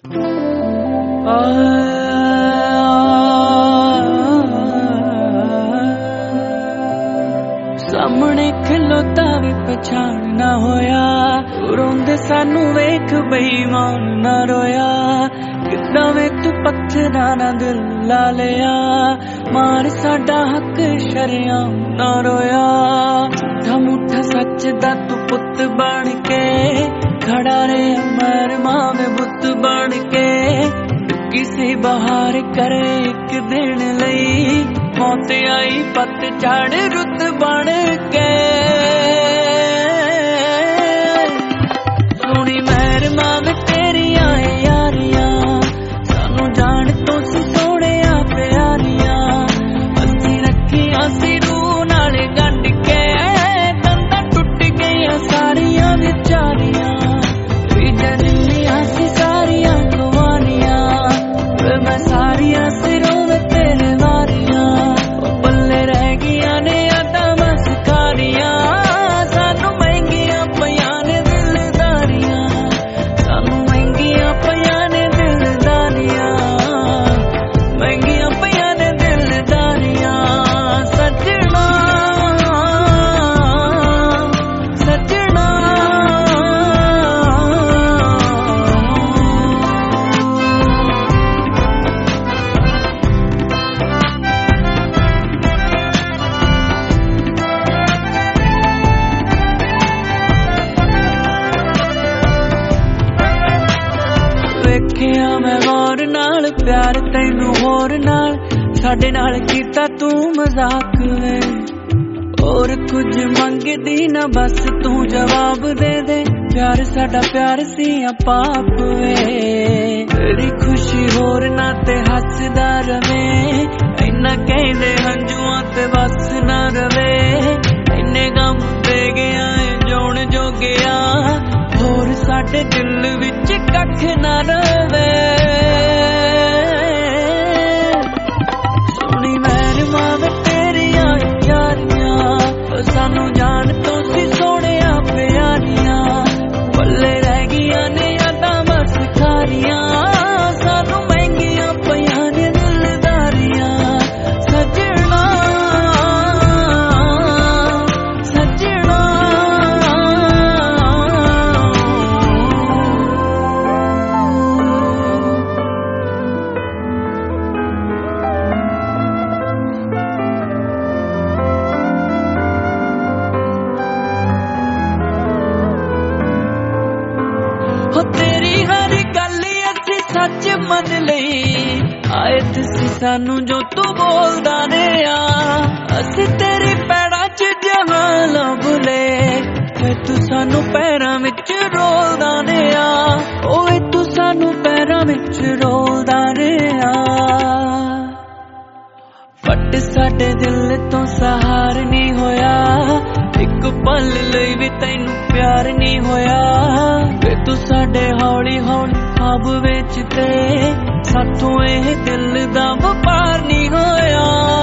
सामने खलोता भी पछाण ना होया, रोंदे सानू वेख बेईमान ना रोया। किद्दां वे तू पत्थरां ना दिल ला लिया, मार साडा हक शरेआम ना रोया। मुठा सच दा तू पुत बन के खड़ा रे अमर मां में बुत बन के। किसी बहार करे एक दिन लई, मौत आई पतझड़ रुत बन के। सोनी मेहर मां में तेरियां यारियां, सानू जान तो सी सोने प्यारियां। असी रखियां सी रूह नाल गंढ के, दंदा टुट गईयां सारियां विचारियां। जिन्नियां सी सारियां कुवारियां, मैं सारियां सिरों में तेरे वारियां। पल्ले रह गईयां ने यादां मस्कारियां, सानू महंगियां पईयां ने दिलदारियां। सानू महंगियां पईयां ने दिलदारियां, महंगियां पईयां ने दिलदारियां। सजना सजना वेखिया मैं गौर नाल प्यार तैनू होर नाल, साडे नाल कीता तू मजाक वे। और कुछ मंगदी ना बस तू जवाब दे दे, प्यार साडा प्यार सी पाप वे। तेरी खुशी होर ना ते हसदा रवे, इन्ना कहंदे हंजुआं ते बस ना रवे। इन्ने गम दे गया जोण जो गया, होर साडे दिल विच कख ना रवे। सोनी मेहर मां वे तेरियां यारियां, सानू जान तो सी सोने प्यारियां। पल्ले रह गईयां ने यादां मस्कारियां, सानू महंगियां पईयां ने दिलदारियां। सजना सजना हो तेरी हर गल असी सच मन लई, आए तुसी सानू जो तू बोलदा रेहा। असी तेरी पैड़ां च जहां लभले, तू सानू पैरां विच रोलदा रेहा। ओए तू सानू पैरां विच रोलदा रेहा। फट साडे दिल तो सहार नहीं होया, एक पल लई भी तैनू प्यार नहीं होया। वे तू साडे हौली हौली ख्वाब विच ते, साथों एह दिल दा वपार नहीं होया।